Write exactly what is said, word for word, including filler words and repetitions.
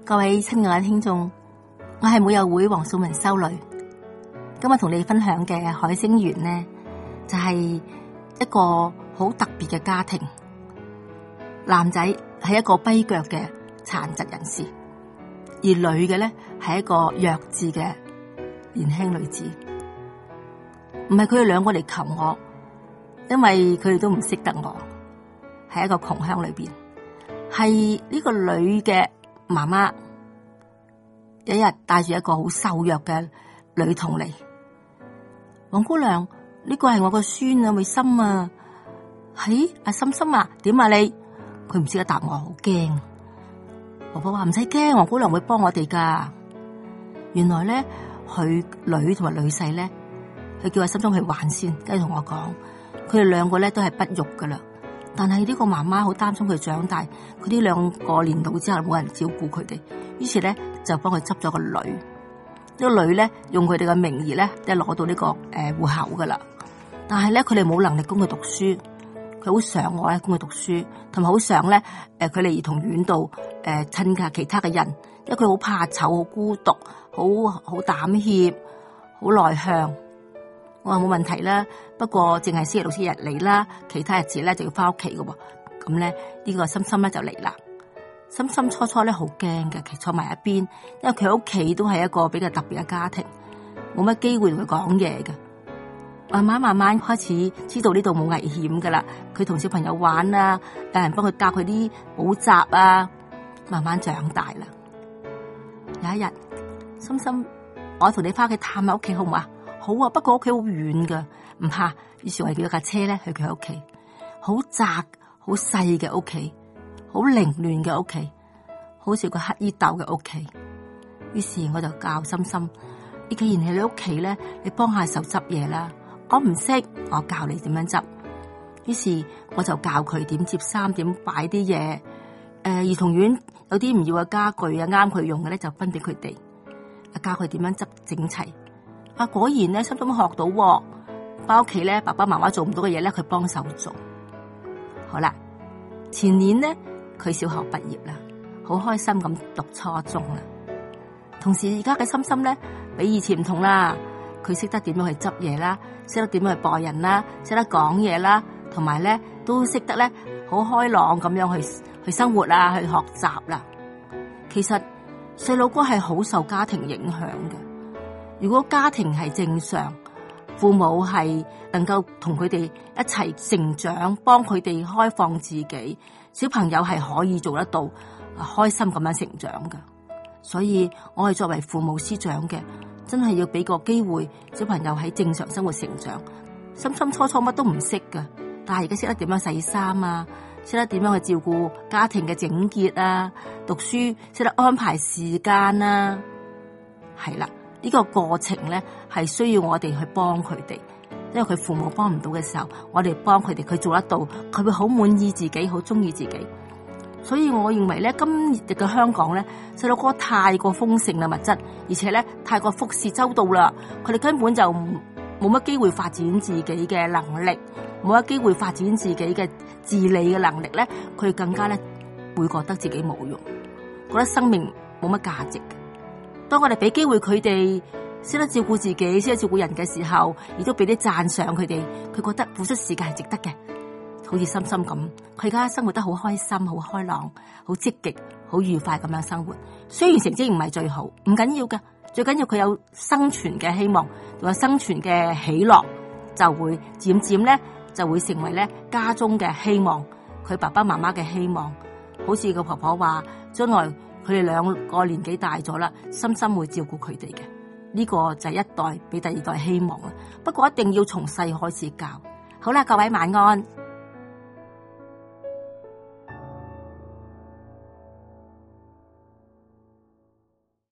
各位親愛嘅聽眾，我係母幼會黃素文修女。今日同你分享嘅海星園呢，就係、是、一個好特別嘅家庭。男仔係一個跛腳嘅殘疾人士，而女嘅咧係一個弱智嘅年輕女子。唔係佢哋兩個嚟求我，因為佢哋都唔識得我，係一個窮鄉裏邊，係呢個女嘅媽媽有一日帶住一個好瘦弱嘅女童嚟，黃姑娘，呢個係我個孫啊，美心啊，係阿心心啊，點啊你？佢唔識得答我，好驚。婆婆話唔使驚，黃姑娘會幫我哋噶。原來咧，佢女同埋女婿咧，佢叫阿心心去玩先，跟住同我講，佢哋兩個咧都係不育噶啦。但係呢個媽媽好擔心佢長大，佢呢兩個年老之後冇人照顧佢哋，於是咧就幫佢執咗個女。呢個女咧用佢哋嘅名義咧，即係攞到呢個誒戶口噶啦。但係咧佢哋冇能力供佢讀書，佢好想我咧供佢讀書，同埋好想咧誒佢嚟兒童院度誒親下其他嘅人，因為佢好怕醜、好孤獨、好好膽怯、好內向。我話冇問題啦，不過淨係星期六、星期日嚟啦，其他日子咧就要翻屋企嘅喎。咁咧呢個心心咧就嚟啦。心心初初咧好驚嘅，其實坐埋一邊，因為佢屋企都係一個比較特別嘅家庭，冇乜機會同佢講嘢嘅。慢慢慢慢開始知道呢度冇危險噶啦，佢同小朋友玩啊，有人幫佢教佢啲補習啊，慢慢長大啦。有一日，心心，我同你翻屋企探下屋企好唔好啊？好啊，不過屋企好遠噶，唔怕。於是我哋叫咗架車咧去佢屋企，好窄、好細嘅屋企，好凌亂嘅屋企，好似個乞衣斗嘅屋企。於是我就教心心，你既然係你屋企咧，你幫下手執嘢啦。我唔識，我教你點樣執。於是我就教佢點摺衫，點擺啲嘢。誒、呃，兒童院有啲唔要嘅家具啊，啱佢用嘅咧就分俾佢哋。教佢點樣執整齊。啊，果然咧，心心學到，翻屋企咧，爸爸媽媽做唔到嘅嘢咧，佢幫手做。好啦，前年咧，佢小學畢業啦，好開心咁讀初中啦。同時而家嘅心心咧，比以前唔同啦，佢識得點樣去執嘢啦，識得點樣去播人啦，識得講嘢啦，同埋咧都識得咧好開朗咁樣去去生活啊，去學習啦。其實細路哥係好受家庭影響嘅。如果家庭係正常，父母係能夠同佢哋一齊成長，幫佢哋開放自己，小朋友係可以做得到開心咁樣成長嘅。所以我係作為父母師長嘅，真係要俾個機會小朋友喺正常生活成長。心心初初乜都唔識㗎，但係而家識得點樣洗衫啊，識得點樣去照顧家庭嘅整潔啊，讀書識得安排時間啊，係啦。呢個過程咧係需要我哋去幫佢哋，因為佢父母幫唔到嘅時候，我哋幫佢哋，佢做得到，佢會好滿意自己，好中意自己。所以我認為咧，今日嘅香港咧，細路哥太過豐盛啦物質，而且咧太過服侍周到啦，佢哋根本就冇乜機會發展自己嘅能力，冇乜機會發展自己嘅自理嘅能力咧，佢哋更加咧會覺得自己冇用，覺得生命冇乜價值。當我哋俾機會佢哋識得照顧自己，識得照顧人嘅時候，亦都俾啲讚賞佢哋，佢覺得付出時間係值得嘅。好似心心咁，佢而家生活得好開心、好開朗、好積極、好愉快咁樣生活。雖然成績唔係最好，唔緊要㗎，最緊要佢有生存嘅希望，同埋生存嘅喜樂，就會漸漸咧就會成為咧家中嘅希望，佢爸爸媽媽嘅希望。好似個婆婆話，將來佢哋兩個年紀大咗啦，深深會照顧佢哋嘅。呢個就係一代比第二代希望啦。不過一定要從細開始教。好啦，各位晚安。